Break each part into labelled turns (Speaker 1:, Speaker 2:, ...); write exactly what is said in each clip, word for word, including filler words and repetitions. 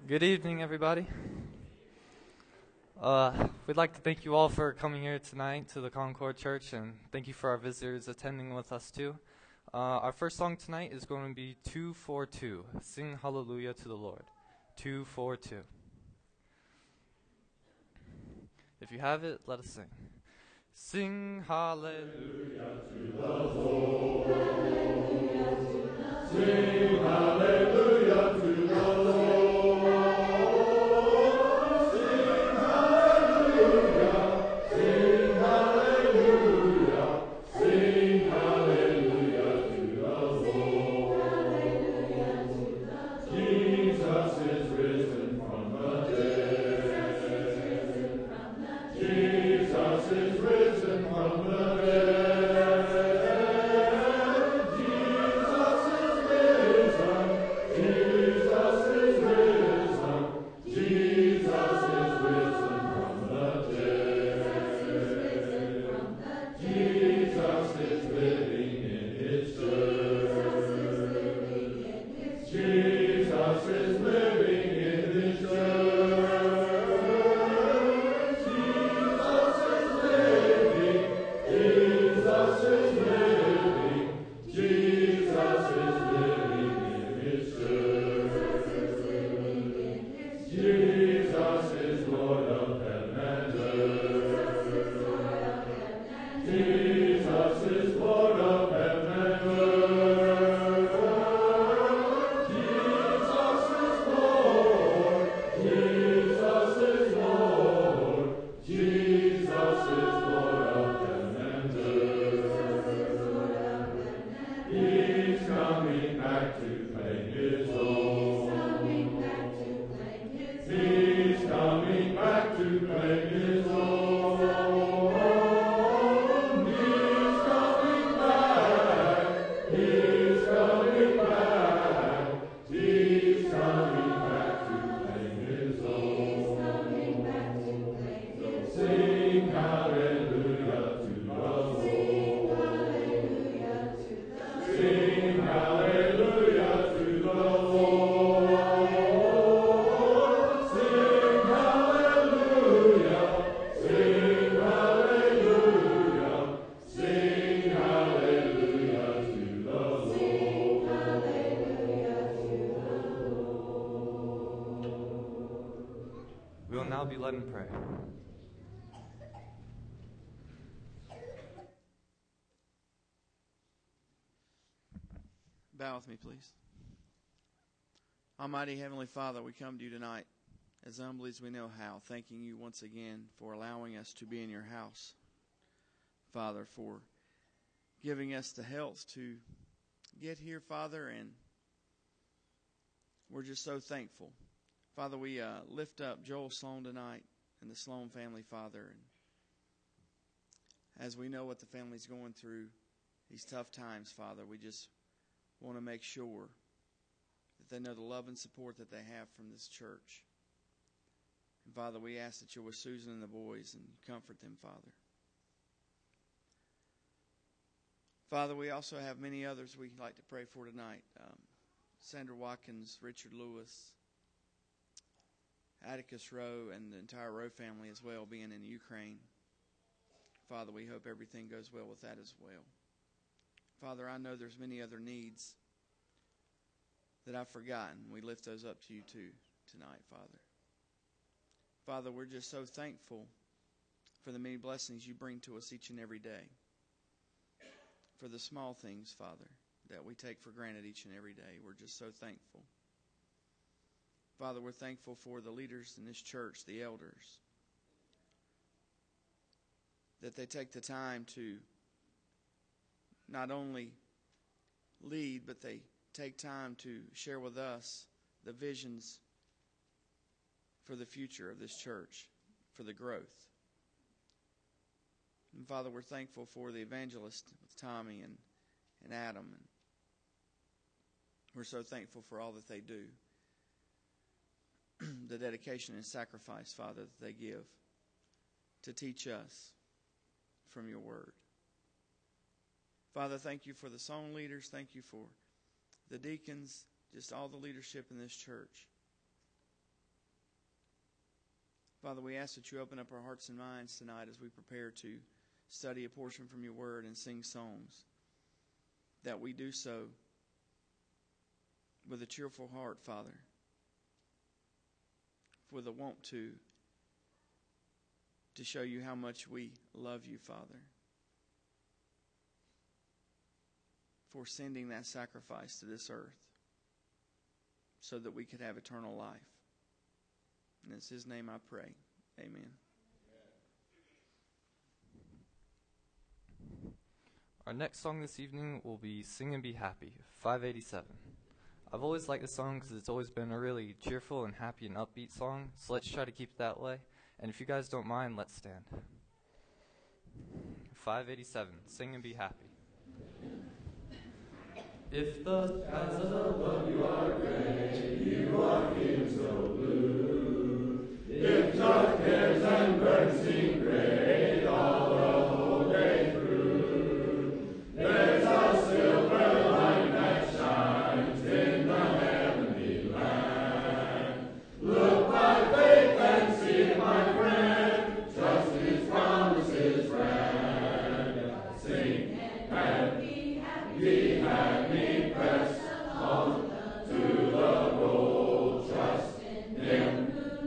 Speaker 1: Good evening, everybody. Uh, we'd like to thank you all for coming here tonight to the Concord Church, and thank you for our visitors attending with us too. Uh, our first song tonight is going to be two four two. Sing Hallelujah to the Lord. two four two. If you have it, let us sing. Sing Hallelujah to the Lord. Sing Hallelujah to the Lord. Now be led in prayer.
Speaker 2: Bow with me, please. Almighty Heavenly Father, we come to you tonight as humbly as we know how, thanking you once again for allowing us to be in your house. Father, for giving us the health to get here, Father, and we're just so thankful. Father, we uh, lift up Joel Sloan tonight and the Sloan family, Father. And as we know what the family's going through, these tough times, Father, we just want to make sure that they know the love and support that they have from this church. And Father, we ask that you're with Susan and the boys and comfort them, Father. Father, we also have many others we'd like to pray for tonight. Um, Sandra Watkins, Richard Lewis, Atticus Rowe, and the entire Rowe family as well, being in Ukraine. Father, we hope everything goes well with that as well. Father, I know there's many other needs that I've forgotten. We lift those up to you too tonight, Father. Father, we're just so thankful for the many blessings you bring to us each and every day. For the small things, Father, that we take for granted each and every day. We're just so thankful. Father, we're thankful for the leaders in this church, the elders, that they take the time to not only lead, but they take time to share with us the visions for the future of this church, for the growth. And Father, we're thankful for the evangelist with Tommy and, and Adam. And we're so thankful for all that they do. The dedication and sacrifice, Father, that they give to teach us from your word. Father, thank you for the song leaders. Thank you for the deacons, just all the leadership in this church. Father, we ask that you open up our hearts and minds tonight as we prepare to study a portion from your word and sing songs, that we do so with a cheerful heart, Father, with a want to, to show you how much we love you, Father, for sending that sacrifice to this earth so that we could have eternal life. And it's his name I pray. Amen.
Speaker 1: Our next song this evening will be Sing and Be Happy, five eighty-seven. I've always liked the song because it's always been a really cheerful and happy and upbeat song, so let's try to keep it that way. And if you guys don't mind, let's stand. five eighty-seven, Sing and Be Happy. If the skies above you are gray, you are feeling so blue. If dark cares and burdens seem great all the whole day through, there's a silver line that shines in the heavenly land. Look by faith and see, my friend, just his promises grand. Sing and be happy, be happy, press on to the goal, trust in him.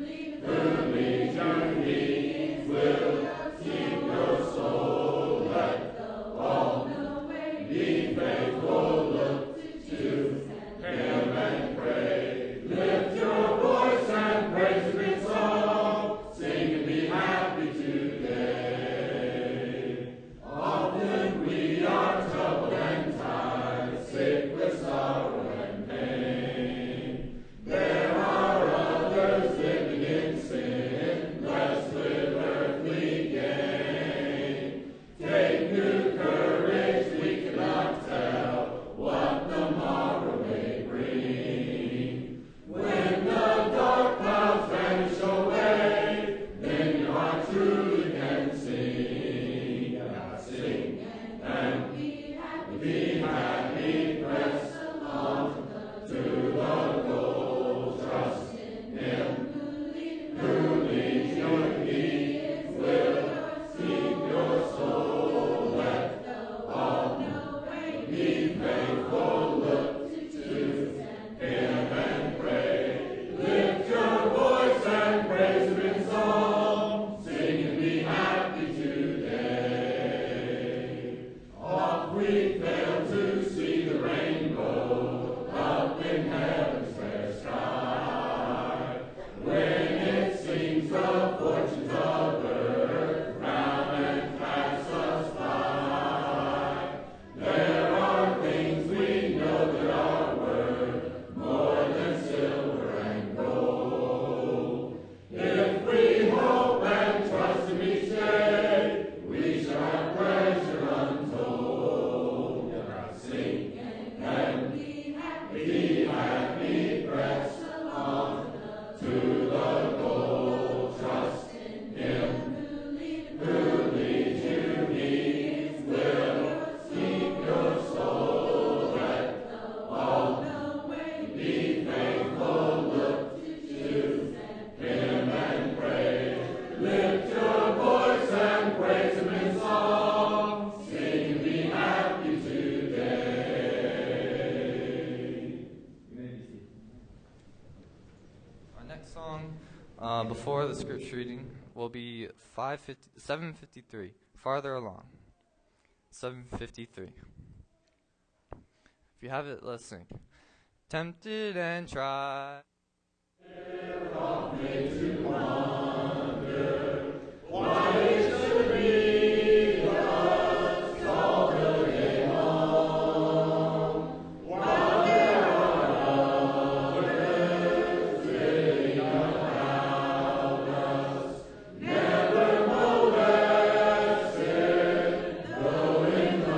Speaker 1: Uh, before the scripture reading will be seven fifty-three, farther along. seven fifty-three. If you have it, let's sing. Tempted and tried. To wonder why it should be us all the day long, while there are others sitting around us, never molested, though in the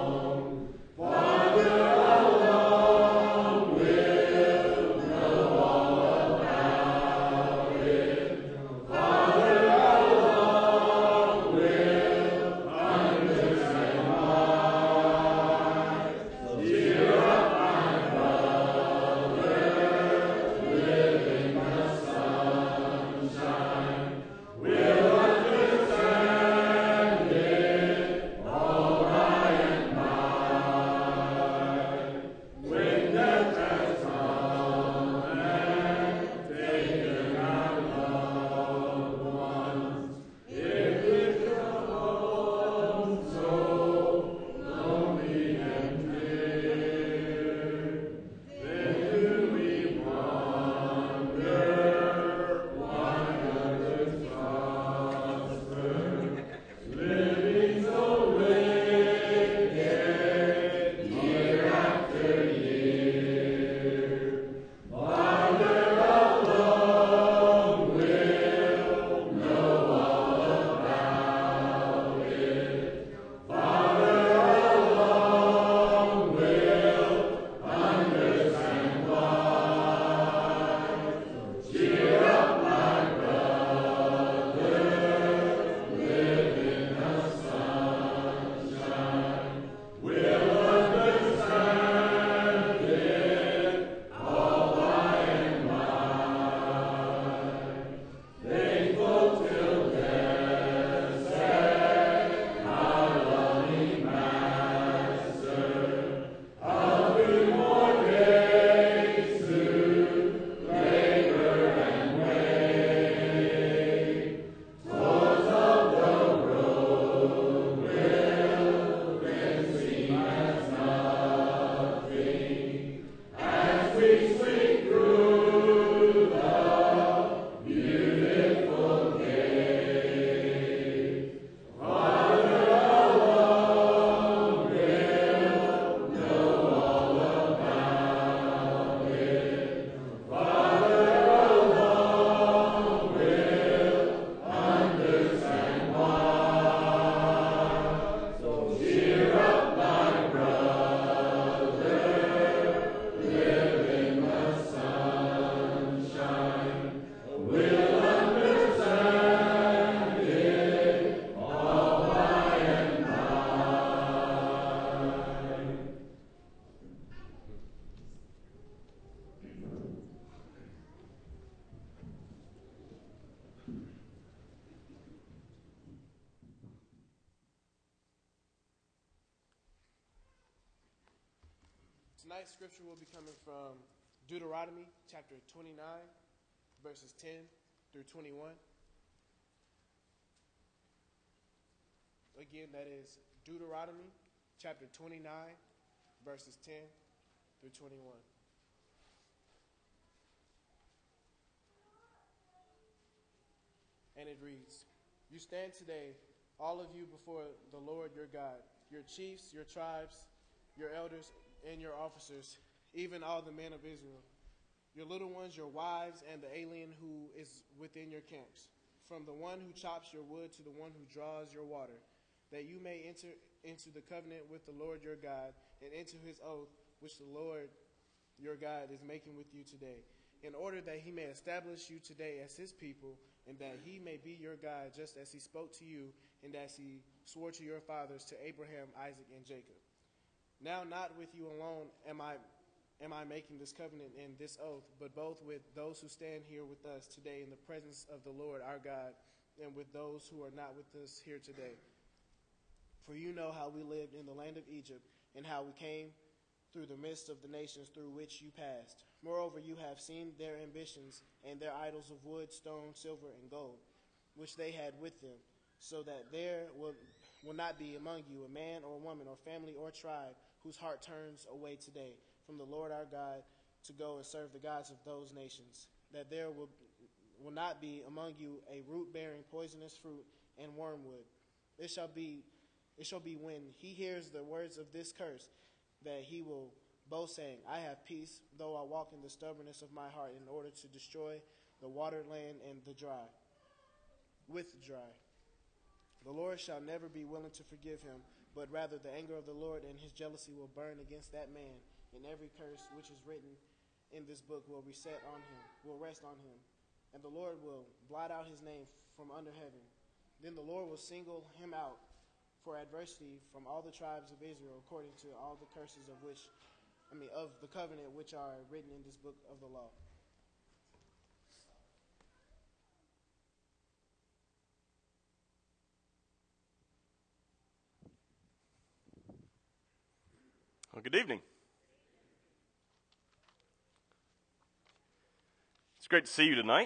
Speaker 1: wrong. Father alone will know all.
Speaker 3: Tonight's scripture will be coming from Deuteronomy chapter twenty-nine, verses ten through twenty-one. Again, that is Deuteronomy chapter twenty-nine, verses ten through twenty-one. And it reads, "You stand today, all of you, before the Lord your God, your chiefs, your tribes, your elders, and your officers, even all the men of Israel, your little ones, your wives, and the alien who is within your camps, from the one who chops your wood to the one who draws your water, that you may enter into the covenant with the Lord your God, and into his oath, which the Lord your God is making with you today, in order that he may establish you today as his people, and that he may be your God, just as he spoke to you, and as he swore to your fathers, to Abraham, Isaac, and Jacob. Now not with you alone am I am I making this covenant and this oath, but both with those who stand here with us today in the presence of the Lord our God, and with those who are not with us here today. For you know how we lived in the land of Egypt, and how we came through the midst of the nations through which you passed. Moreover, you have seen their ambitions and their idols of wood, stone, silver, and gold, which they had with them, so that there will, will not be among you a man or woman or family or tribe whose heart turns away today from the Lord our God to go and serve the gods of those nations, that there will, will not be among you a root-bearing poisonous fruit and wormwood. It shall be, it shall be when he hears the words of this curse, that he will boast, saying, I have peace, though I walk in the stubbornness of my heart, in order to destroy the watered land and the dry, with the dry. The Lord shall never be willing to forgive him, but rather the anger of the Lord and his jealousy will burn against that man, and every curse which is written in this book will reset on him, will rest on him, and the Lord will blot out his name from under heaven. Then the Lord will single him out for adversity from all the tribes of Israel, according to all the curses of which, I mean, of the covenant which are written in this book of the law."
Speaker 4: Well, good evening. It's great to see you tonight.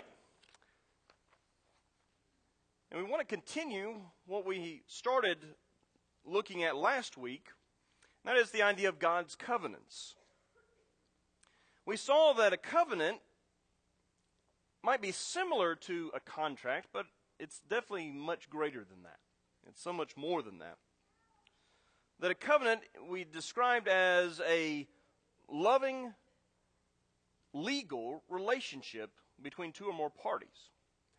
Speaker 4: And we want to continue what we started looking at last week, and that is the idea of God's covenants. We saw that a covenant might be similar to a contract, but it's definitely much greater than that. It's so much more than that. That a covenant we described as a loving, legal relationship between two or more parties.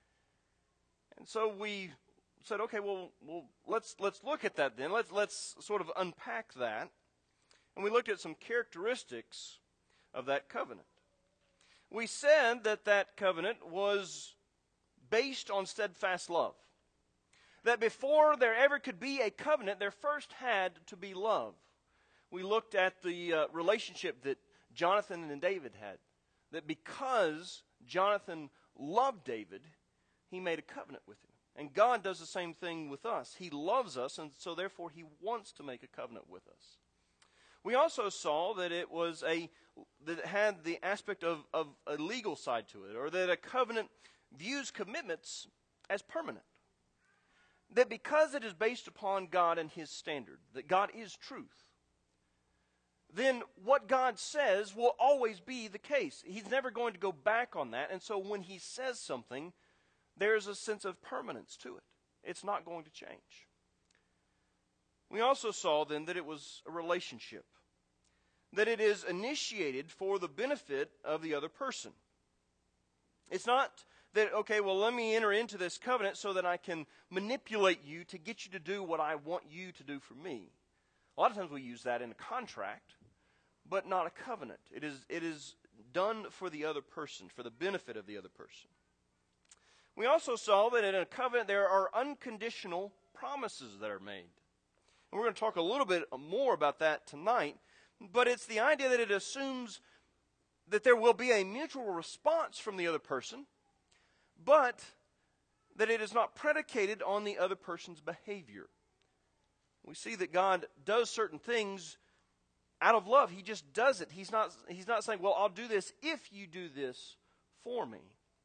Speaker 4: And so we said, okay, well, well let's let's look at that then. Let's let's sort of unpack that. And we looked at some characteristics of that covenant. We said that that covenant was based on steadfast love. That before there ever could be a covenant, there first had to be love. We looked at the uh, relationship that Jonathan and David had. That because Jonathan loved David, he made a covenant with him. And God does the same thing with us. He loves us, and so therefore he wants to make a covenant with us. We also saw that it was a that it had the aspect of, of a legal side to it, or that a covenant views commitments as permanent. That because it is based upon God and his standard, that God is truth, then what God says will always be the case. He's never going to go back on that, and so when he says something, there's a sense of permanence to it. It's not going to change. We also saw then that it was a relationship, that it is initiated for the benefit of the other person. It's not that, okay, well, let me enter into this covenant so that I can manipulate you to get you to do what I want you to do for me. A lot of times we use that in a contract, but not a covenant. It is, it is done for the other person, for the benefit of the other person. We also saw that in a covenant there are unconditional promises that are made. And we're going to talk a little bit more about that tonight, but it's the idea that it assumes that there will be a mutual response from the other person, but that it is not predicated on the other person's behavior. We see that God does certain things out of love. He just does it. He's not, he's not saying, well, I'll do this if you do this for me.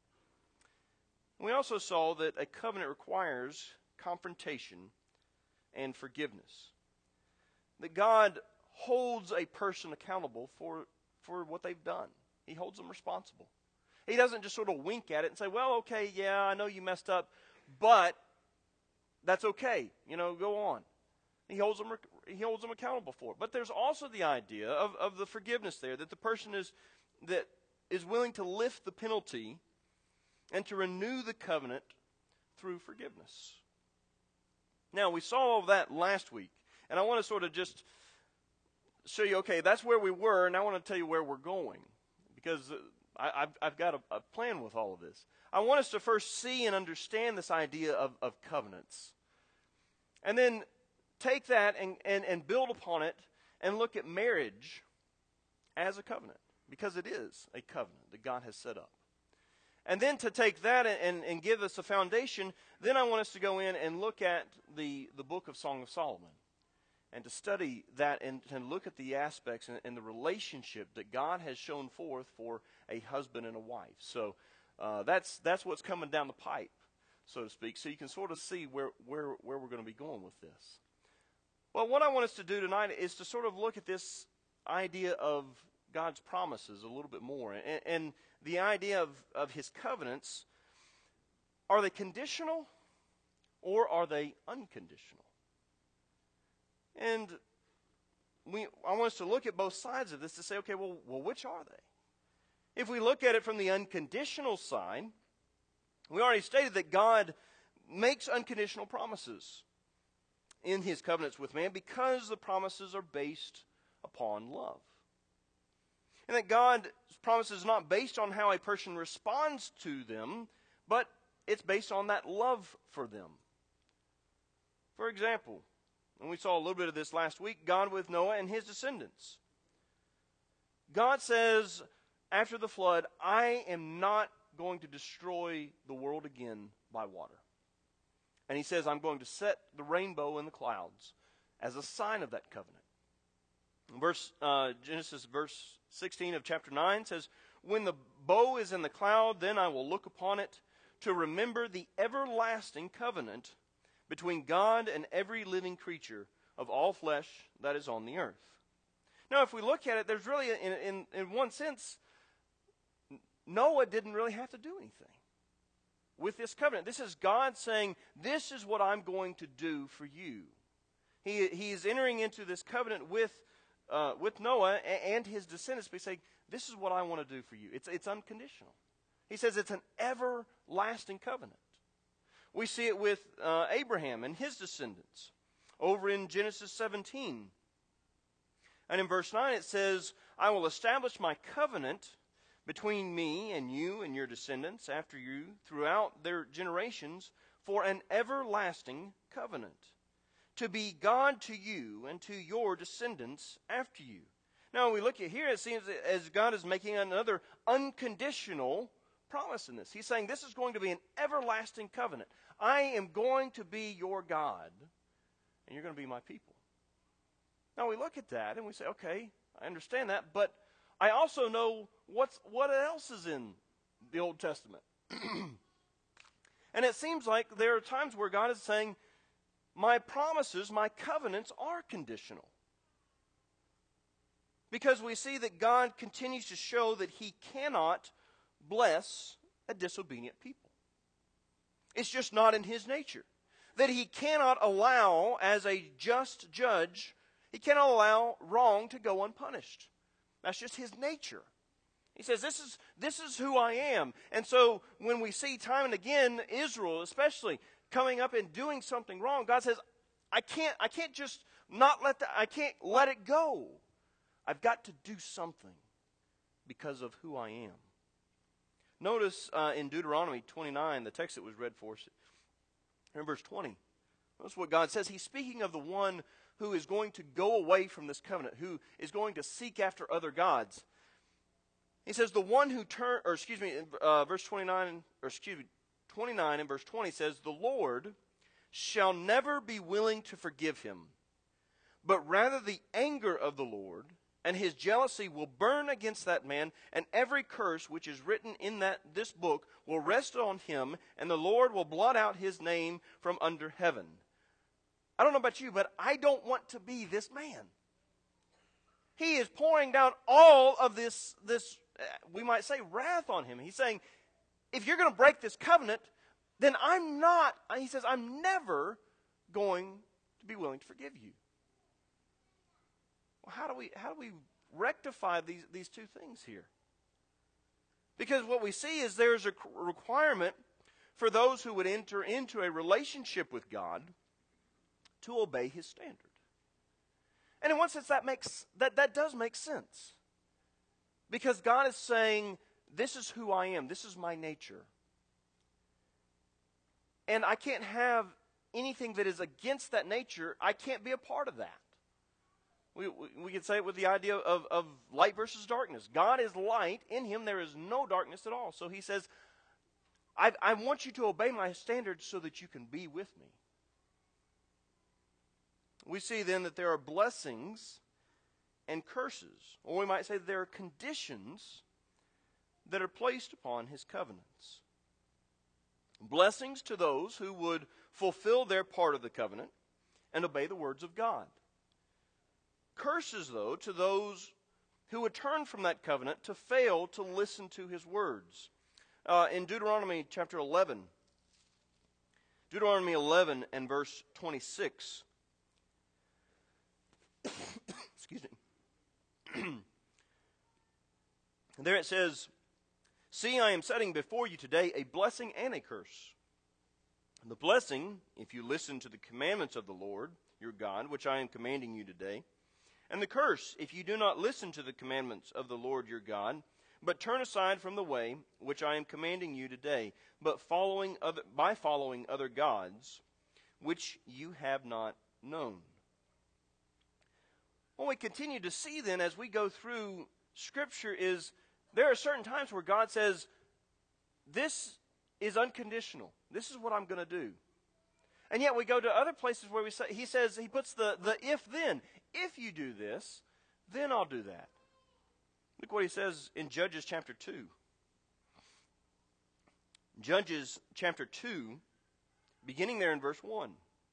Speaker 4: We also saw that a covenant requires confrontation and forgiveness. That God holds a person accountable for, for what they've done. He holds them responsible. He doesn't just sort of wink at it and say, well, okay, yeah, I know you messed up, but that's okay. You know, go on. He holds them, he holds them accountable for it. But there's also the idea of, of the forgiveness there, that the person is, that is willing to lift the penalty and to renew the covenant through forgiveness. Now, we saw all of that last week, and I want to sort of just show you, okay, that's where we were, and I want to tell you where we're going, because I, I've, I've got a, a plan with all of this. I want us to first see and understand this idea of, of covenants, and then take that and, and, and build upon it and look at marriage as a covenant, because it is a covenant that God has set up. And then to take that and, and, and give us a foundation, then I want us to go in and look at the, the book of Song of Solomon and to study that and to look at the aspects and, and the relationship that God has shown forth for a husband and a wife. So uh, that's that's what's coming down the pipe, so to speak, so you can sort of see where, where, where we're going to be going with this. Well, what I want us to do tonight is to sort of look at this idea of God's promises a little bit more. And, and the idea of, of his covenants, are they conditional or are they unconditional? And we, I want us to look at both sides of this to say, okay, well, well, which are they? If we look at it from the unconditional side, we already stated that God makes unconditional promises in his covenants with man because the promises are based upon love. And that God's promises are not based on how a person responds to them, but it's based on that love for them. For example, and we saw a little bit of this last week, God with Noah and his descendants. God says, after the flood, I am not going to destroy the world again by water. And he says, I'm going to set the rainbow in the clouds as a sign of that covenant. Verse uh, Genesis verse sixteen of chapter nine says, when the bow is in the cloud, then I will look upon it to remember the everlasting covenant between God and every living creature of all flesh that is on the earth. Now, if we look at it, there's really, in, in, in one sense, Noah didn't really have to do anything with this covenant. This is God saying, this is what I'm going to do for you. He, he is entering into this covenant with Uh, with Noah and his descendants, but he's saying, this is what I want to do for you. It's, it's unconditional. He says it's an everlasting covenant. We see it with uh, Abraham and his descendants over in Genesis seventeen. And in verse nine it says, I will establish my covenant between me and you and your descendants after you throughout their generations for an everlasting covenant, to be God to you and to your descendants after you. Now, when we look at here, it seems as God is making another unconditional promise in this. He's saying this is going to be an everlasting covenant. I am going to be your God, and you're going to be my people. Now, we look at that and we say, okay, I understand that, but I also know what's what else is in the Old Testament. And it seems like there are times where God is saying, my promises, my covenants are conditional. Because we see that God continues to show that he cannot bless a disobedient people. It's just not in his nature. That he cannot allow, as a just judge, he cannot allow wrong to go unpunished. That's just his nature. He says, this is, this is who I am. And so when we see time and again, Israel especially, coming up and doing something wrong, God says, I can't, I can't just not let that, I can't let it go. I've got to do something because of who I am. Notice uh, in Deuteronomy twenty-nine, the text that was read for us, in verse twenty, notice what God says. He's speaking of the one who is going to go away from this covenant, who is going to seek after other gods. He says, the one who turn, or excuse me, uh, verse twenty-nine, or excuse me, twenty-nine and verse twenty says, the Lord shall never be willing to forgive him, but rather the anger of the Lord and his jealousy will burn against that man, and every curse which is written in that this book will rest on him, and the Lord will blot out his name from under heaven. I don't know about you, but I don't want to be this man. He is pouring down all of this, this uh, we might say, wrath on him. He's saying, if you're going to break this covenant, then I'm not, he says, I'm never going to be willing to forgive you. Well, how do we how do we rectify these, these two things here? Because what we see is there's a requirement for those who would enter into a relationship with God to obey his standard. And in one sense that makes that, that does make sense. Because God is saying, this is who I am, this is my nature. And I can't have anything that is against that nature. I can't be a part of that. We, we, we can say it with the idea of, of light versus darkness. God is light. In him there is no darkness at all. So he says, I, I want you to obey my standards so that you can be with me. We see then that there are blessings and curses. Or we might say that there are conditions that are placed upon his covenants. Blessings to those who would fulfill their part of the covenant and obey the words of God. Curses, though, to those who would turn from that covenant to fail to listen to his words. Uh, in Deuteronomy chapter eleven, Deuteronomy eleven and verse twenty-six. Excuse me. There it says, "See, I am setting before you today a blessing and a curse. The blessing, if you listen to the commandments of the Lord, your God, which I am commanding you today. And the curse, if you do not listen to the commandments of the Lord your God, but turn aside from the way which I am commanding you today, but following other, by following other gods, which you have not known." What we continue to see then as we go through Scripture is there are certain times where God says, this is unconditional. This is what I'm going to do. And yet we go to other places where we say, he says, he puts the, the if then. If you do this, then I'll do that. Look what he says in Judges chapter two. Judges chapter two, beginning there in verse one.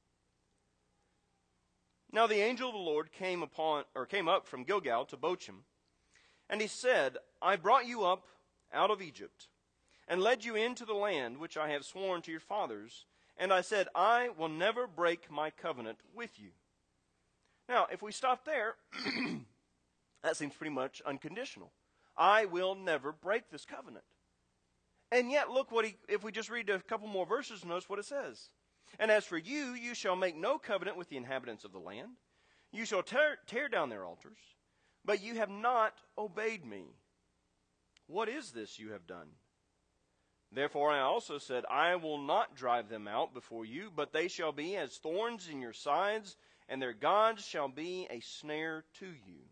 Speaker 4: "Now the angel of the Lord came upon or came up from Gilgal to Bochim, and he said, I brought you up out of Egypt, and led you into the land which I have sworn to your fathers. And I said, I will never break my covenant with you." Now, if we stop there, that seems pretty much unconditional. I will never break this covenant. And yet, look what he, if we just read a couple more verses, notice what it says. "And as for you, you shall make no covenant with the inhabitants of the land. You shall tear, tear down their altars, but you have not obeyed me. What is this you have done? Therefore I also said, I will not drive them out before you, but they shall be as thorns in your sides, and their gods shall be a snare to you."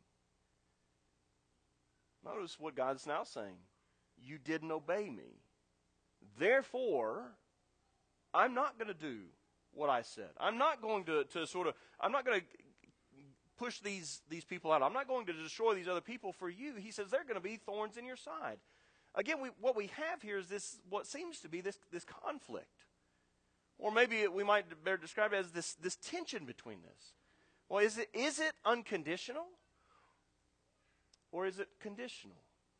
Speaker 4: Notice what God's now saying. You didn't obey me. Therefore, I'm not going to do what I said. I'm not going to, to sort of, I'm not going to push these, these people out. I'm not going to destroy these other people for you. He says they're going to be thorns in your side. Again, we, what we have here is this, what seems to be this, this conflict. Or maybe we might better describe it as this, this tension between this. Well, is it, is it unconditional? Or is it conditional?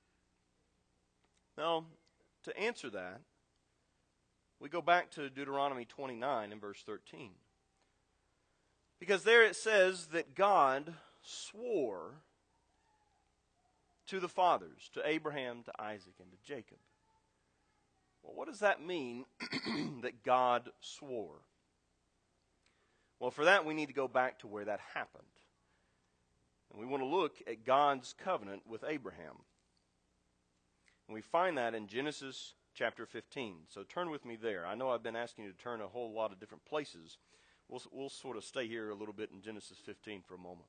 Speaker 4: Now, to answer that, we go back to Deuteronomy twenty-nine and verse thirteen. Because there it says that God swore to the fathers, to Abraham, to Isaac, and to Jacob. Well, what does that mean that God swore? Well, for that we need to go back to where that happened. And we want to look at God's covenant with Abraham. And we find that in Genesis chapter fifteen. So turn with me there. I know I've been asking you to turn a whole lot of different places. We'll, we'll sort of stay here a little bit in Genesis fifteen for a moment.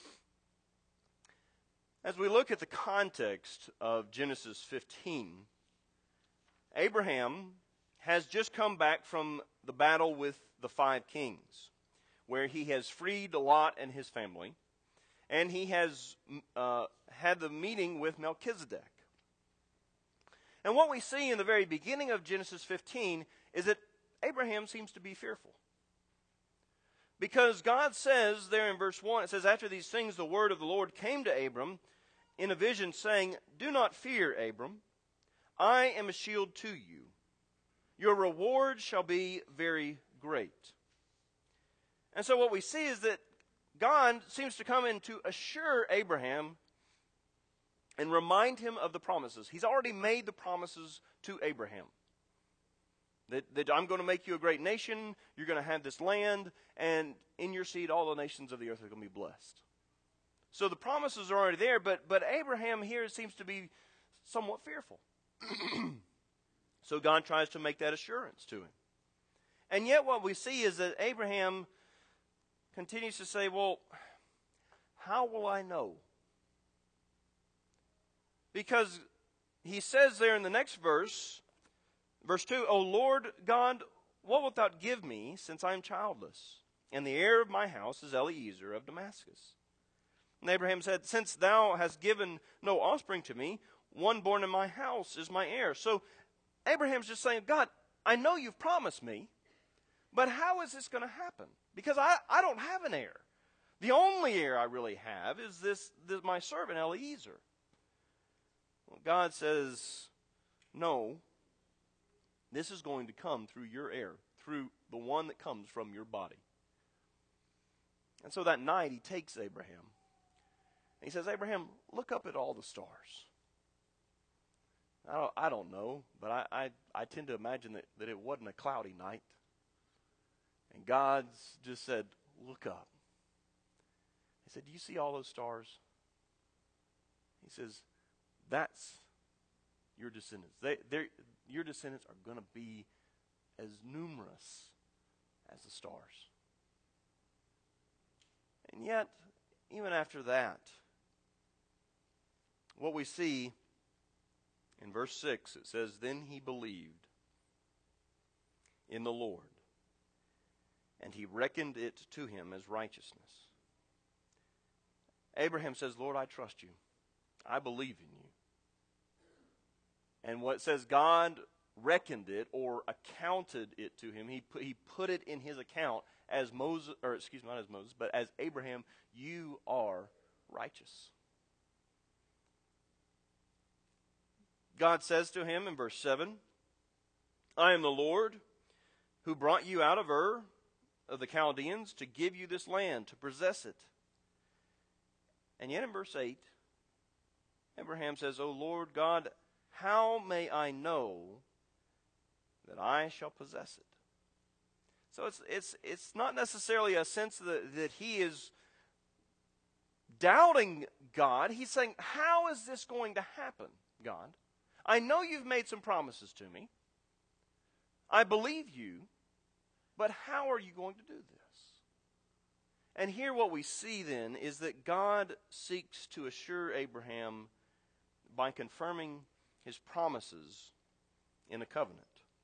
Speaker 4: As we look at the context of Genesis fifteen, Abraham has just come back from the battle with the five kings, where he has freed Lot and his family, and he has uh, had the meeting with Melchizedek. And what we see in the very beginning of Genesis fifteen is that Abraham seems to be fearful. Because God says there in verse one, it says, "After these things the word of the Lord came to Abram in a vision, saying, 'Do not fear, Abram. I am a shield to you. Your reward shall be very great.'" And so what we see is that God seems to come in to assure Abraham and remind him of the promises. He's already made the promises to Abraham. That, that I'm going to make you a great nation, you're going to have this land, and in your seed all the nations of the earth are going to be blessed. So the promises are already there, but, but Abraham here seems to be somewhat fearful. So God tries to make that assurance to him. And yet what we see is that Abraham continues to say, well, how will I know? Because he says there in the next verse, verse two, "O Lord God, what wilt thou give me, since I am childless? And the heir of my house is Eliezer of Damascus." And Abraham said, "Since thou hast given no offspring to me, one born in my house is my heir." So Abraham's just saying, God, I know you've promised me, but how is this going to happen? Because I, I don't have an heir. The only heir I really have is this, this my servant Eliezer. Well, God says, no, this is going to come through your heir, through the one that comes from your body. And so that night he takes Abraham. He says, "Abraham, look up at all the stars." I don't, I don't know, but I, I, I tend to imagine that, that it wasn't a cloudy night. And God's just said, look up. He said, "Do you see all those stars?" He says, that's your descendants. They, your descendants are going to be as numerous as the stars. And yet, even after that, what we see in verse six, it says, "Then he believed in the Lord, and he reckoned it to him as righteousness." Abraham says, "Lord, I trust you. I believe in you." And what it says, God reckoned it or accounted it to him. He put, he put it in his account as Moses, or excuse me, not as Moses, but as Abraham, you are righteous. God says to him in verse seven, "I am the Lord who brought you out of Ur of the Chaldeans to give you this land, to possess it." And yet in verse eight, Abraham says, "O Lord God, how may I know that I shall possess it?" So it's it's it's not necessarily a sense that, that he is doubting God. He's saying, how is this going to happen, God? I know you've made some promises to me. I believe you, but how are you going to do this? And here what we see then is that God seeks to assure Abraham by confirming his promises in a covenant.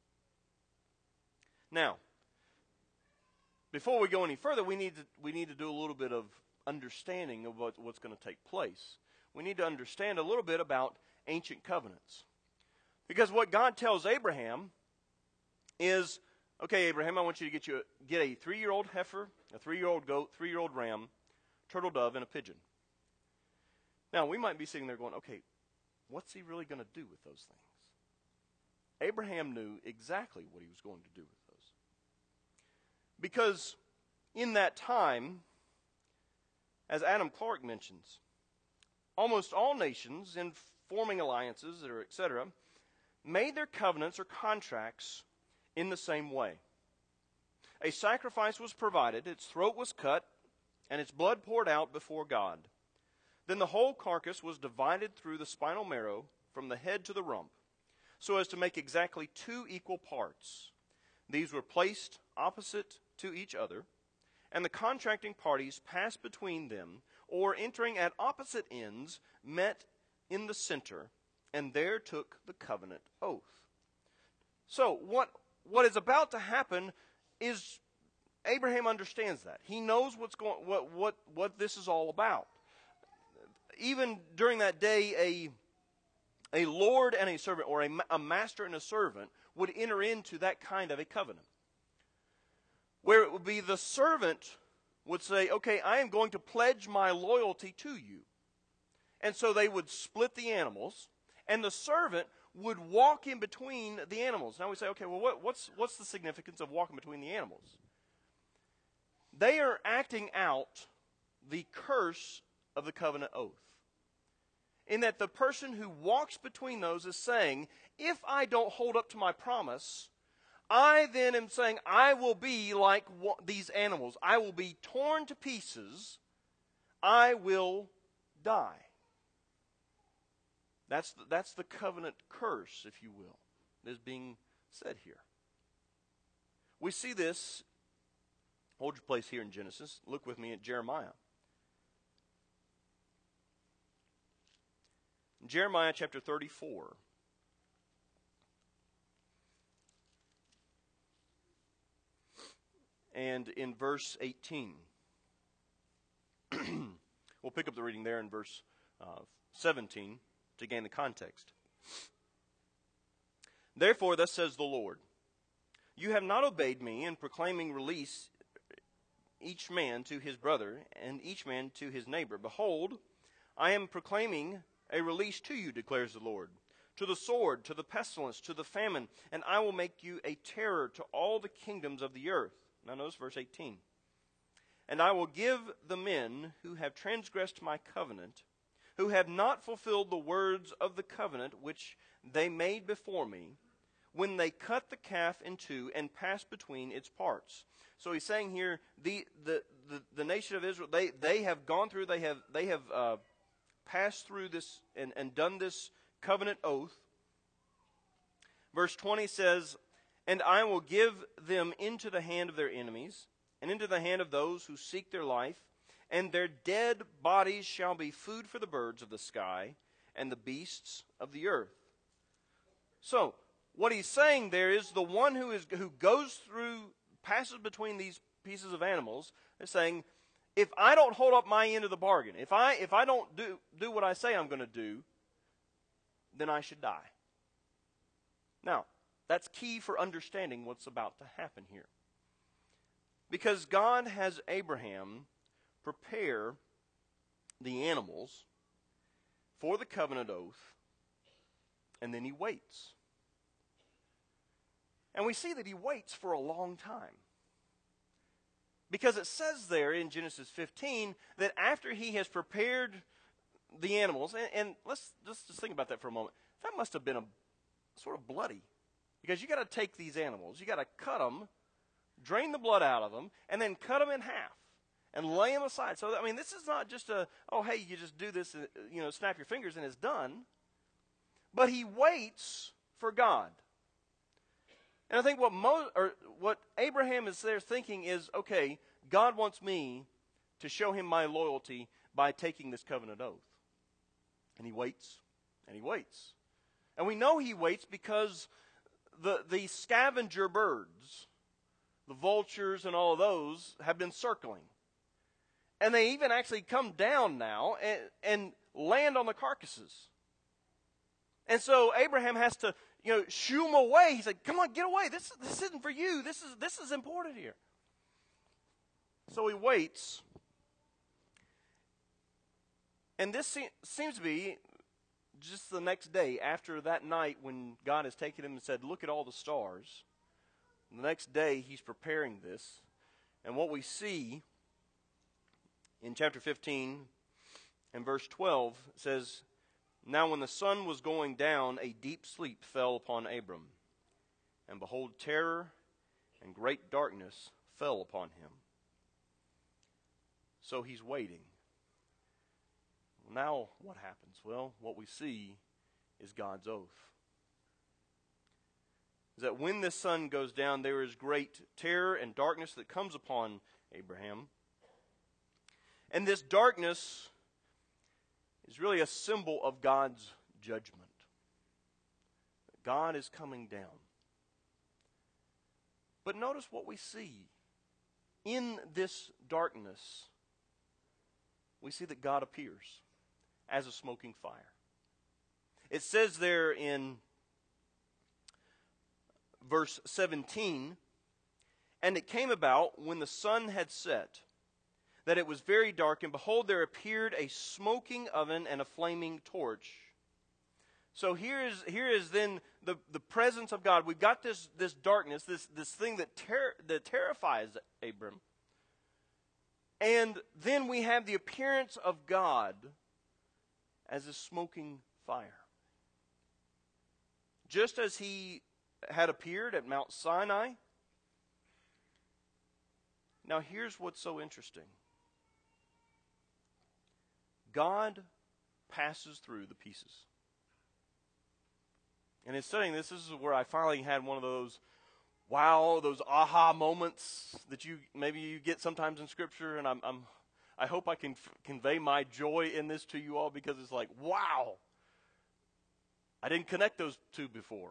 Speaker 4: Now, before we go any further, we need to, we need to do a little bit of understanding of what, what's going to take place. We need to understand a little bit about ancient covenants. Because what God tells Abraham is, okay, Abraham, I want you to get you a, get a three-year-old heifer, a three-year-old goat, three-year-old ram, turtle dove, and a pigeon. Now, we might be sitting there going, okay, what's he really going to do with those things? Abraham knew exactly what he was going to do with those. Because in that time, as Adam Clark mentions, almost all nations in forming alliances, or et cetera, made their covenants or contracts in the same way. A sacrifice was provided, its throat was cut, and its blood poured out before God. Then the whole carcass was divided through the spinal marrow from the head to the rump, so as to make exactly two equal parts. These were placed opposite to each other, and the contracting parties passed between them, or entering at opposite ends, met in the center, and there took the covenant oath. So what what is about to happen is Abraham understands that. He knows what's going what what what this is all about. even during that day, a, a lord and a servant, or a, a master and a servant, would enter into that kind of a covenant. Where it would be the servant would say, okay, I am going to pledge my loyalty to you. And so they would split the animals, and the servant would walk in between the animals. Now we say, okay, well, what, what's, what's the significance of walking between the animals? They are acting out the curse of the covenant oath. In that the person who walks between those is saying, if I don't hold up to my promise, I then am saying I will be like these animals. I will be torn to pieces. I will die. That's the, that's the covenant curse, if you will, that is being said here. We see this. Hold your place here in Genesis. Look with me at Jeremiah. Jeremiah chapter thirty-four. And in verse eighteen. We'll pick up the reading there in verse uh, seventeen to gain the context. Therefore, thus says the Lord, you have not obeyed me in proclaiming release each man to his brother, and each man to his neighbor. Behold, I am proclaiming a release to you, declares the Lord, to the sword, to the pestilence, to the famine, and I will make you a terror to all the kingdoms of the earth. Now notice verse eighteen. And I will give the men who have transgressed my covenant, who have not fulfilled the words of the covenant which they made before me, when they cut the calf in two and passed between its parts. So he's saying here, the the, the, the nation of Israel, they, they have gone through, they have they have uh, passed through this and, and done this covenant oath. Verse twenty says, and I will give them into the hand of their enemies, and into the hand of those who seek their life, and their dead bodies shall be food for the birds of the sky and the beasts of the earth. So, what he's saying there is the one who is who goes through, passes between these pieces of animals, is saying, if I don't hold up my end of the bargain, if I if I don't do, do what I say I'm going to do, then I should die. Now, that's key for understanding what's about to happen here. Because God has Abraham prepare the animals for the covenant oath, and then he waits. And we see that he waits for a long time. Because it says there in Genesis fifteen that after he has prepared the animals, and, and let's just, just think about that for a moment. That must have been a sort of bloody. Because you got to take these animals, you got to cut them, drain the blood out of them, and then cut them in half and lay them aside. So, I mean, this is not just a, oh, hey, you just do this, and, you know, snap your fingers and it's done. But he waits for God. And I think what Mo, or what Abraham is there thinking is, okay, God wants me to show him my loyalty by taking this covenant oath. And he waits, and he waits. And we know he waits because the, the scavenger birds, the vultures and all of those, have been circling. And they even actually come down now and, and land on the carcasses. And so Abraham has to, you know, shoo them away. He said, come on, get away. This, this isn't for you. This is, this is important here. So he waits. And this se- seems to be just the next day, after that night when God has taken him and said, look at all the stars. The next day he's preparing this. And what we see in chapter fifteen and verse twelve says, now when the sun was going down, a deep sleep fell upon Abram. And behold, terror and great darkness fell upon him. So he's waiting. Now what happens? Well, what we see is God's oath. Is that when the sun goes down, there is great terror and darkness that comes upon Abraham. And this darkness is really a symbol of God's judgment. God is coming down. But notice what we see. In this darkness, we see that God appears. as a smoking fire. It says there in verse seventeen, "And it came about when the sun had set, that it was very dark, and behold, there appeared a smoking oven and a flaming torch." So here is here is then the, the presence of God. We've got this, this darkness, this, this thing that, ter- that terrifies Abram. And then we have the appearance of God as a smoking fire. Just as he had appeared at Mount Sinai. Now here's what's so interesting. God passes through the pieces. And in studying this, this is where I finally had one of those wow, those aha moments that you maybe you get sometimes in Scripture, and I'm, I'm I hope I can f- convey my joy in this to you all, because it's like, wow, I didn't connect those two before.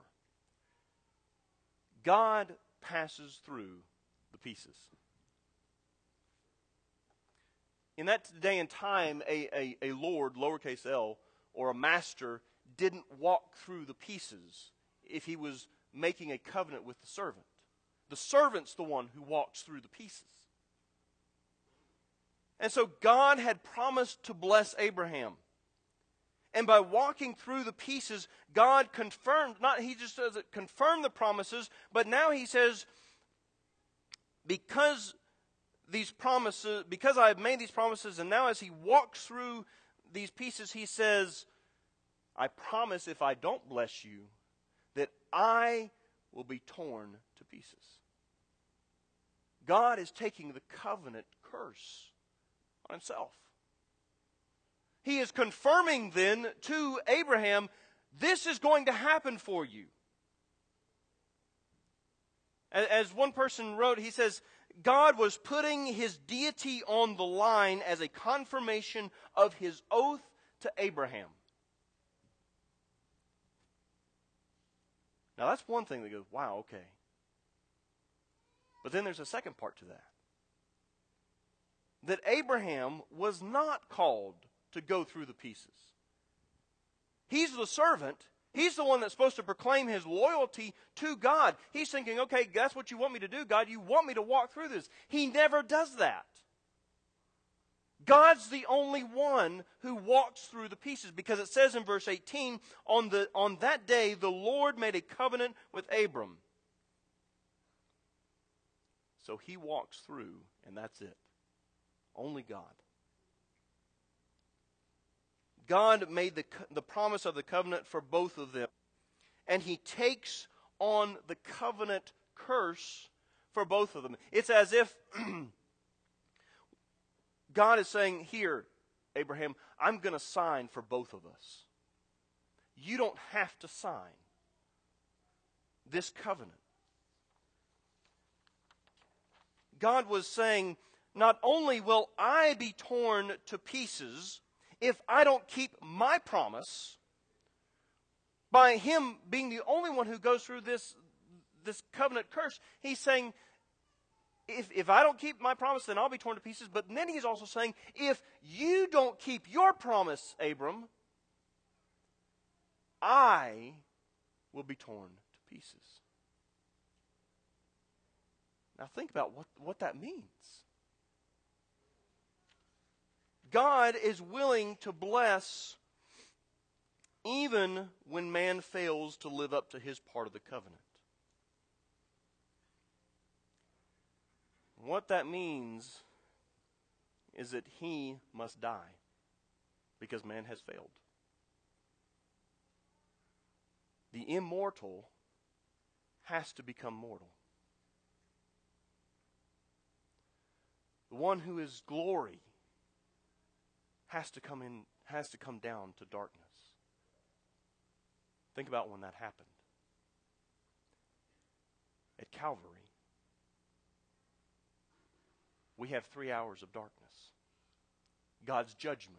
Speaker 4: God passes through the pieces. In that day and time, a, a, a lord, lowercase l, or a master didn't walk through the pieces if he was making a covenant with the servant. The servant's the one who walks through the pieces. And so God had promised to bless Abraham. And by walking through the pieces, God confirmed, not he just doesn't confirm the promises, but now he says, because these promises, because I have made these promises, and now as he walks through these pieces, he says, I promise if I don't bless you, that I will be torn to pieces. God is taking the covenant curse on himself. He is confirming then to Abraham, this is going to happen for you. As one person wrote, he says, God was putting his deity on the line as a confirmation of his oath to Abraham. Now that's one thing that goes, wow, okay. But then there's a second part to that. That Abraham was not called to go through the pieces. He's the servant. He's the one that's supposed to proclaim his loyalty to God. He's thinking, okay, that's what you want me to do, God. You want me to walk through this. He never does that. God's the only one who walks through the pieces, because it says in verse eighteen, on, the, on that day the Lord made a covenant with Abram. So he walks through, and that's it. Only God. God made the, the promise of the covenant for both of them. And he takes on the covenant curse for both of them. It's as if God is saying, here, Abraham, I'm going to sign for both of us. You don't have to sign this covenant. God was saying, not only will I be torn to pieces if I don't keep my promise, by him being the only one who goes through this, this covenant curse, he's saying, if, if I don't keep my promise, then I'll be torn to pieces. But then he's also saying, if you don't keep your promise, Abram, I will be torn to pieces. Now think about what, what that means. God is willing to bless even when man fails to live up to his part of the covenant. What that means is that he must die because man has failed. The immortal has to become mortal. The one who is glory has to come in, has to come down to darkness. Think about when that happened. At Calvary, we have three hours of darkness. God's judgment.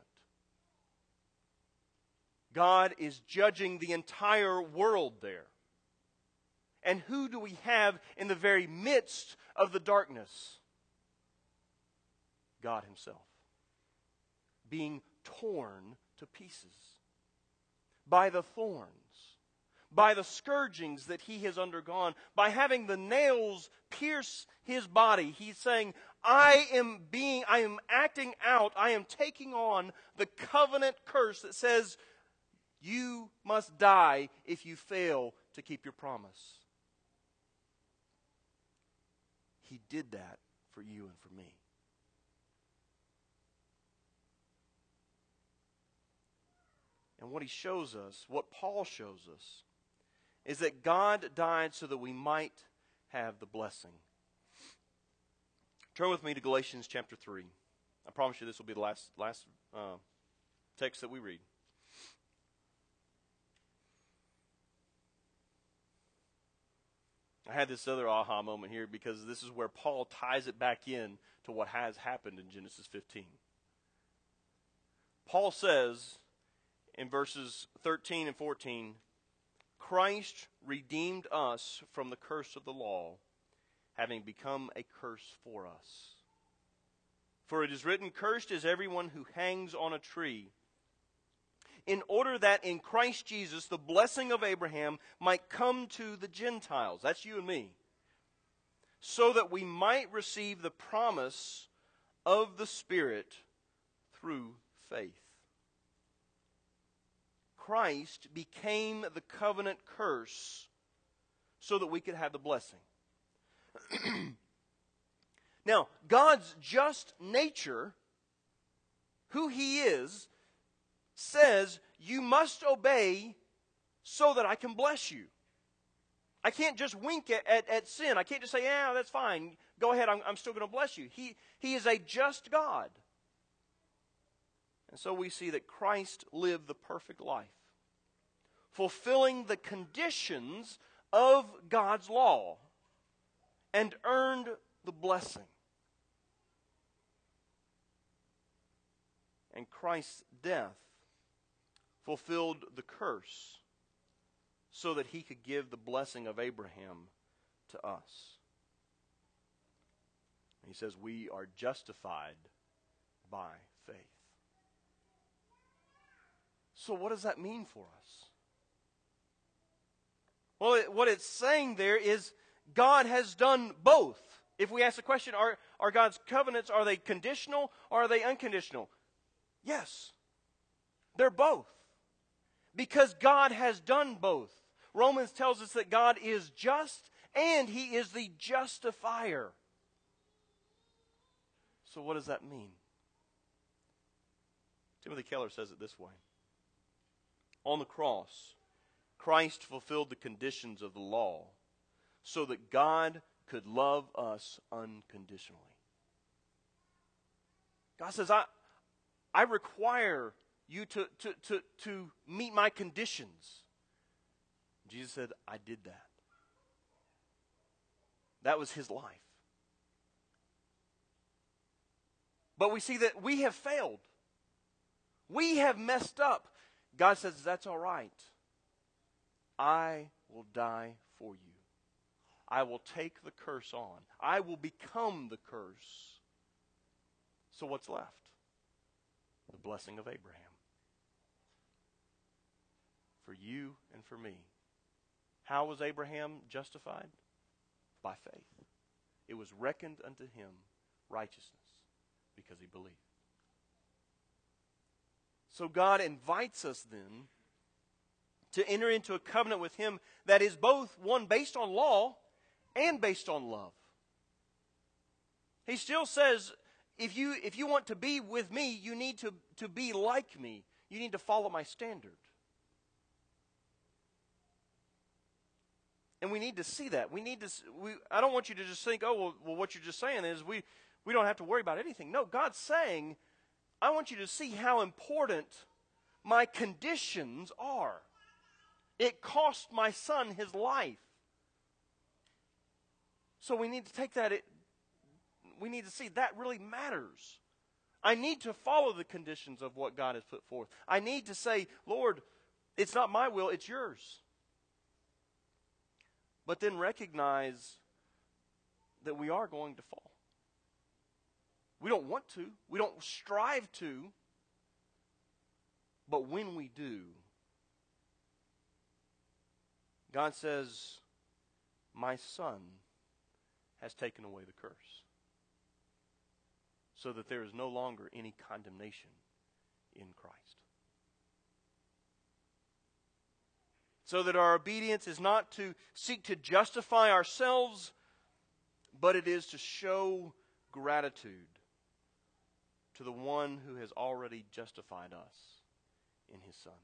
Speaker 4: God is judging the entire world there. And who do we have in the very midst of the darkness? God himself. Being torn to to pieces by the thorns, by the scourgings that he has undergone, by having the nails pierce his body. He's saying, I am being, I am acting out, I am taking on the covenant curse that says, you must die if you fail to keep your promise. He did that for you and for me. And what he shows us, what Paul shows us, is that God died so that we might have the blessing. Turn with me to Galatians chapter three. I promise you this will be the last, last uh, text that we read. I had this other aha moment here because this is where Paul ties it back in to what has happened in Genesis fifteen. Paul says in verses thirteen and fourteen, Christ redeemed us from the curse of the law, having become a curse for us. For it is written, cursed is everyone who hangs on a tree, in order that in Christ Jesus the blessing of Abraham might come to the Gentiles. That's you and me. So that we might receive the promise of the Spirit through faith. Christ became the covenant curse so that we could have the blessing. Now, God's just nature, who He is, says you must obey so that I can bless you. I can't just wink at, at, at sin. I can't just say, yeah, that's fine. Go ahead, I'm, I'm still going to bless you. He, he is a just God. And so we see that Christ lived the perfect life, fulfilling the conditions of God's law, and earned the blessing. And Christ's death fulfilled the curse so that He could give the blessing of Abraham to us. And He says we are justified by faith. So what does that mean for us? Well, it, what it's saying there is God has done both. If we ask the question, are, are God's covenants, are they conditional or are they unconditional? Yes, they're both. Because God has done both. Romans tells us that God is just and He is the justifier. So what does that mean? Timothy Keller says it this way. On the cross, Christ fulfilled the conditions of the law so that God could love us unconditionally. God says, I, I require you to, to, to, to meet my conditions. Jesus said, I did that. That was His life. But we see that we have failed. We have messed up. God says, that's all right. I will die for you. I will take the curse on. I will become the curse. So what's left? The blessing of Abraham. For you and for me. How was Abraham justified? By faith. It was reckoned unto him righteousness because he believed. So God invites us then to enter into a covenant with Him that is both one based on law and based on love. He still says, if you, if you want to be with me, you need to, to be like me. You need to follow my standard. And we need to see that. We need to. We, I don't want you to just think, oh, well, well, what you're just saying is we, we don't have to worry about anything. No, God's saying, I want you to see how important my conditions are. It cost my son his life. So we need to take that, it, we need to see that really matters. I need to follow the conditions of what God has put forth. I need to say, Lord, it's not my will, it's yours. But then recognize that we are going to fall. We don't want to. We don't strive to. But when we do, God says, my Son has taken away the curse, so that there is no longer any condemnation in Christ. So that our obedience is not to seek to justify ourselves, but it is to show gratitude to the one who has already justified us in His Son.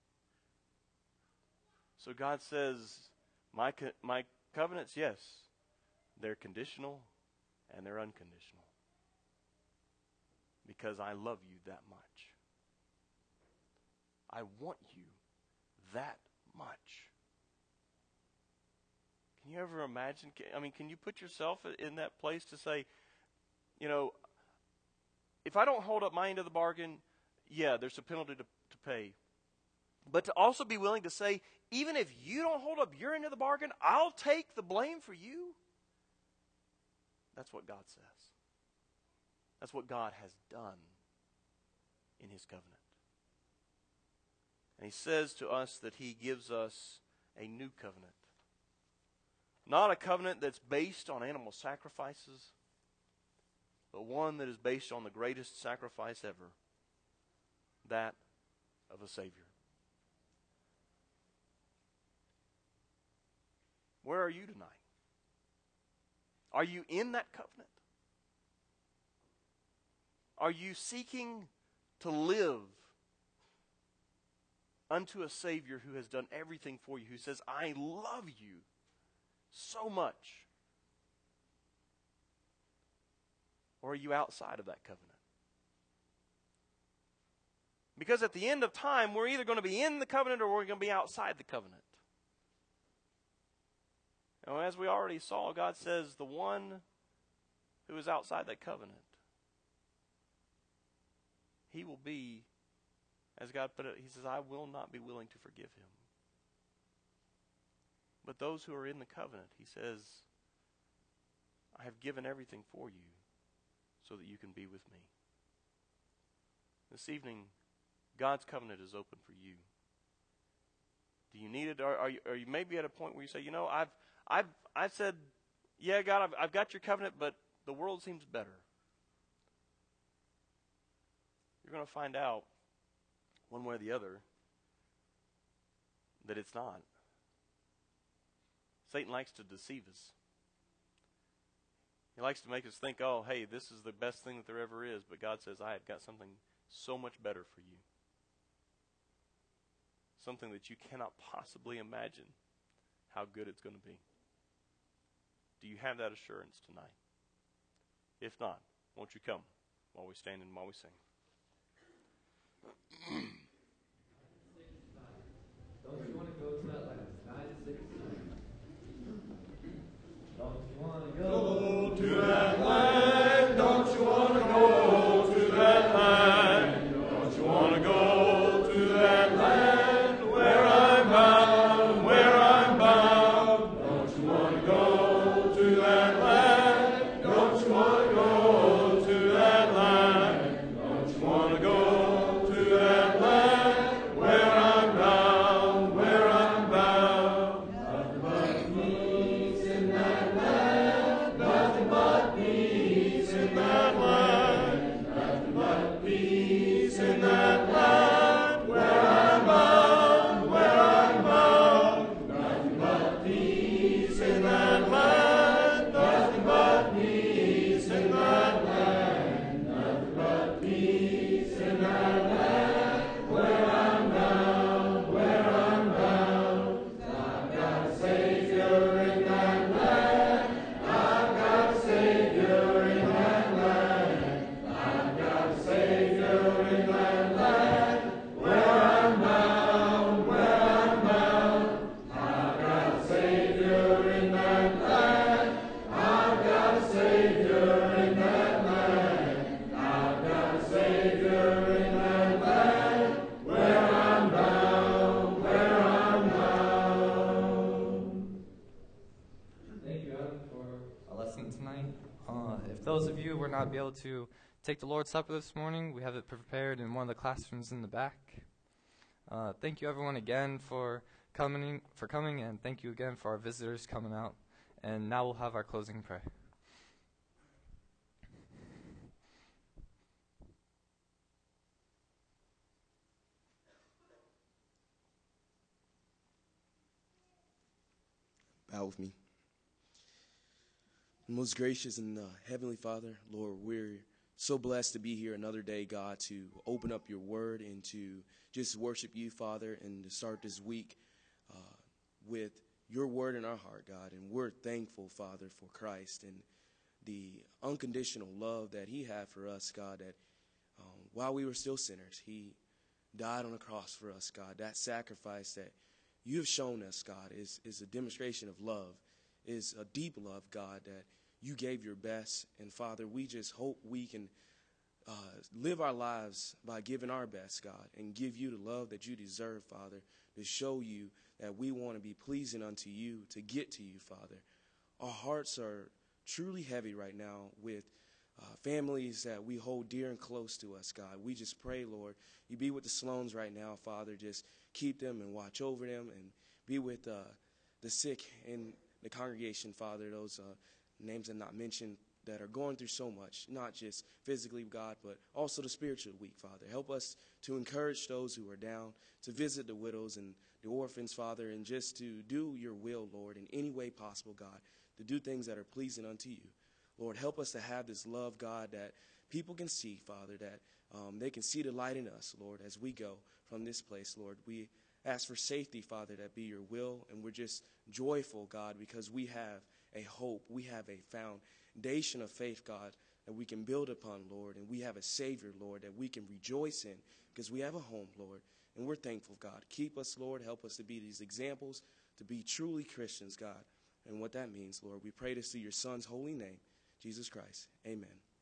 Speaker 4: So God says, my, co- my covenants, yes, they're conditional and they're unconditional. Because I love you that much. I want you that much. Can you ever imagine? I mean, can you put yourself in that place to say, you know, if I don't hold up my end of the bargain, yeah, there's a penalty to, to pay. But to also be willing to say, even if you don't hold up your end of the bargain, I'll take the blame for you. That's what God says. That's what God has done in His covenant. And He says to us that He gives us a new covenant. Not a covenant that's based on animal sacrifices, but one that is based on the greatest sacrifice ever, that of a Savior. Where are you tonight? Are you in that covenant? Are you seeking to live unto a Savior who has done everything for you, who says, I love you so much? Or are you outside of that covenant? Because at the end of time, we're either going to be in the covenant or we're going to be outside the covenant. And as we already saw, God says the one who is outside that covenant, he will be, as God put it, He says, I will not be willing to forgive him. But those who are in the covenant, He says, I have given everything for you so that you can be with me. This evening, God's covenant is open for you. Do you need it? Or are you, are you maybe at a point where you say, you know, I've I've I've said, yeah, God, I've, I've got your covenant, but the world seems better. You're going to find out one way or the other that it's not. Satan likes to deceive us. He likes to make us think, oh, hey, this is the best thing that there ever is. But God says, I have got something so much better for you. Something that you cannot possibly imagine how good it's going to be. Do you have that assurance tonight? If not, won't you come while we stand and while we sing?
Speaker 1: Don't you want to go to that land? nine six nine. Don't you want to go to that land? Don't you want to go to that land? Don't you want to go to that land where I'm bound, where I'm bound? Don't you want to go to that land? Don't you want to go to that land? Don't you want to go to that land where I'm bound, where I'm bound? Nothing but peace in that land. Nothing but peace in that land. Nothing but peace in that land where I'm bound, where I'm bound. Nothing but peace in that land. Nothing but peace in that land. Nothing but peace in that land where I'm bound, where I'm bound. I've got a Savior in that land. I've got a Savior in that land. I've got a Savior in that land where I'm bound, where I'm bound. I've got a Savior in that land. I've got a Savior in that land. I've got a Savior in that land where I'm bound, where I'm bound. Thank you, Adam, for a lesson tonight. Uh, if those of you were not be able to take the Lord's Supper this morning, we have it prepared in one of the classrooms in the back. Uh, thank you everyone again for coming, for coming, and thank you again for our visitors coming out. And now we'll have our closing prayer.
Speaker 5: Bow with me. Most gracious and uh, Heavenly Father, Lord, we're so blessed to be here another day, God, to open up your word and to just worship you, Father, and to start this week uh, with your word in our heart, God. And we're thankful, Father, for Christ and the unconditional love that he had for us, God, that um, while we were still sinners, he died on the cross for us, God. That sacrifice that you have shown us, God, is, is a demonstration of love, is a deep love, God, that you gave your best. And, Father, we just hope we can uh, live our lives by giving our best, God, and give you the love that you deserve, Father, to show you that we want to be pleasing unto you, to get to you, Father. Our hearts are truly heavy right now with uh, families that we hold dear and close to us, God. We just pray, Lord, you be with the Sloans right now, Father. Just keep them and watch over them, and be with uh, the sick in the congregation, Father, those uh, names that not mentioned that are going through so much, not just physically, God, but also the spiritual weak, Father. Help us to encourage those who are down, to visit the widows and the orphans, Father, and just to do your will, Lord, in any way possible, God, to do things that are pleasing unto you. Lord, help us to have this love, God, that people can see, Father, that um, they can see the light in us, Lord, as we go from this place, Lord. We ask for safety, Father, that be your will, and we're just joyful, God, because we have a hope. We have a foundation of faith, God, that we can build upon, Lord, and we have a Savior, Lord, that we can rejoice in because we have a home, Lord, and we're thankful, God. Keep us, Lord. Help us to be these examples, to be truly Christians, God, and what that means, Lord. We pray this through your Son's holy name, Jesus Christ. Amen.